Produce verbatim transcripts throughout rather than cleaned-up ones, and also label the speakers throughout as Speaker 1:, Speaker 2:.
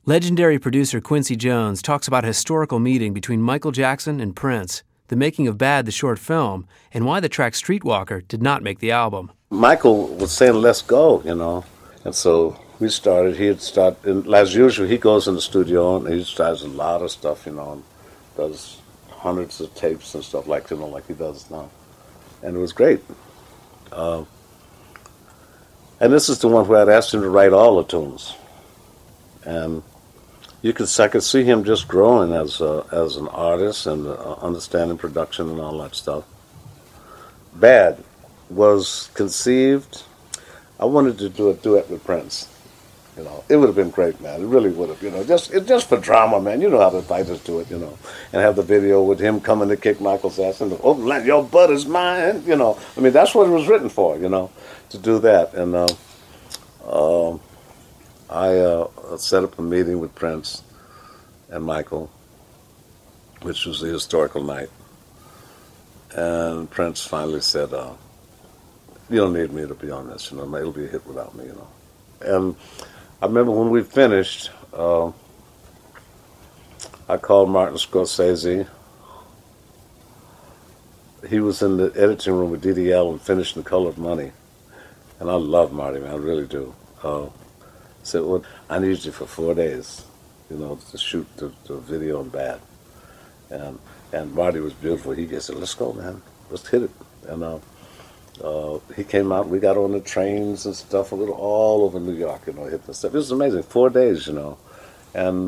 Speaker 1: Legendary producer Quincy Jones talks about a historical meeting between Michael Jackson and Prince, the making of Bad, the short film, and why the track Streetwalker did not make the album.
Speaker 2: Michael was saying, let's go, you know. And so we started, he'd start, and as usual, he goes in the studio and he tries a lot of stuff, you know, and does hundreds of tapes and stuff like, you know, like he does now. And it was great. Uh, and this is the one where I'd asked him to write all the tunes. And you could, I could see him just growing as a, as an artist and uh, understanding production and all that stuff. Bad was conceived. I wanted to do a duet with Prince. You know, it would have been great, man. It really would have. You know, just it, just for drama, man. You know how the fighters do it. You know, and have the video with him coming to kick Michael's ass and oh, your butt is mine. You know, I mean that's what it was written for. You know, to do that. And uh, uh, I uh, set up a meeting with Prince and Michael, which was the historical night. And Prince finally said, uh, you don't need me to be on this, you know, it'll be a hit without me, you know. And I remember when we finished, uh, I called Martin Scorsese. He was in the editing room with D D L and finishing The Color of Money. And I love Marty, man, I really do. Uh, said, well, I need you for four days, you know, to shoot the, the video on Bad. And and Marty was beautiful. He said, let's go, man. Let's hit it. And uh, uh, he came out. We got on the trains and stuff. We were all over New York, you know, hitting the stuff. It was amazing. Four days, you know. And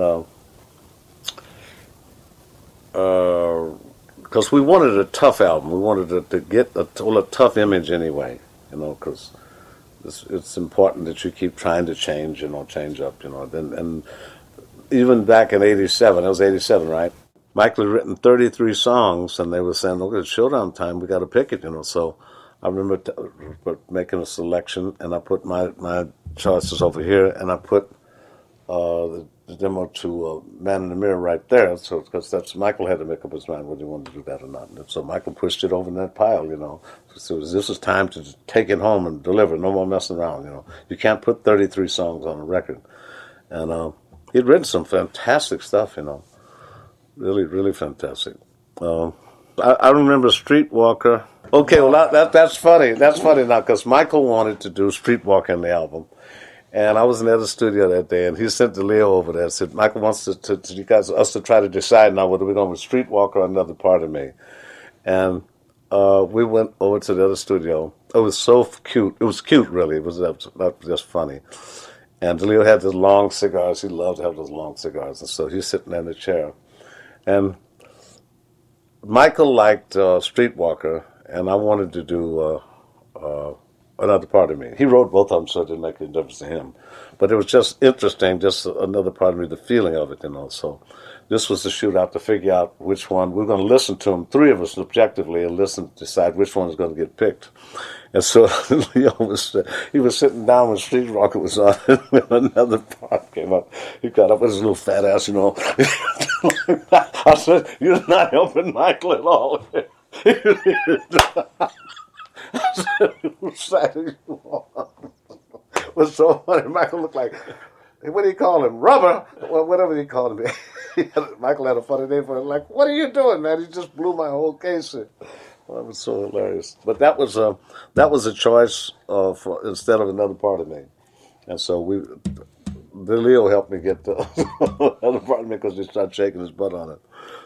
Speaker 2: because uh, uh, we wanted a tough album. We wanted to, to get a, well, a tough image anyway, you know, because it's, it's important that you keep trying to change, you know, change up, you know. And, and even back in eighty-seven, it was eighty-seven, right? Michael had written thirty-three songs, and they were saying, look, it's showdown time, we got to pick it, you know. So I remember t- making a selection, and I put my, my choices over here, and I put uh, the, the demo to uh, Man in the Mirror right there, so because that's Michael had to make up his mind whether he wanted to do that or not. And so Michael pushed it over in that pile, you know. So this is time to take it home and deliver, no more messing around, you know. You can't put thirty-three songs on a record. And uh, he'd written some fantastic stuff, you know. Really, really fantastic. Uh, I, I remember Streetwalker. Okay, well, that, that that's funny. That's funny now, because Michael wanted to do Streetwalker in the album. And I was in the other studio that day, and he sent DeLeo over there and said, Michael wants to, to, to you guys, us to try to decide now whether we're going with Streetwalker or Another Part of Me. And uh, we went over to the other studio. It was so cute. It was cute, really. It was not just funny. And DeLeo had those long cigars. He loved to have those long cigars. And so he's sitting in the chair. And Michael liked uh, Streetwalker, and I wanted to do uh, uh, Another Part of Me. He wrote both of them, so it didn't make any difference to him. But it was just interesting, just another part of me, the feeling of it, you know. So this was the shootout to figure out which one. We're going to listen to them, three of us objectively, and listen, decide which one is going to get picked. And so Leo was, uh, he was sitting down when Streetwalker was on, and when Another Part came up, he got up with his little fat ass, you know. I said, you're not helping Michael at all. I said, who sad you are? It was so funny. Michael looked like, what do you call him? Rubber? Well, whatever he called him. He had, Michael had a funny name for him. Like, what are you doing, man? He just blew my whole case in. Well, that was so hilarious. But that was a, that was a choice uh, for, instead of Another Part of Me. And so we, DeLeo helped me get the Another Part of Me because he started shaking his butt on it.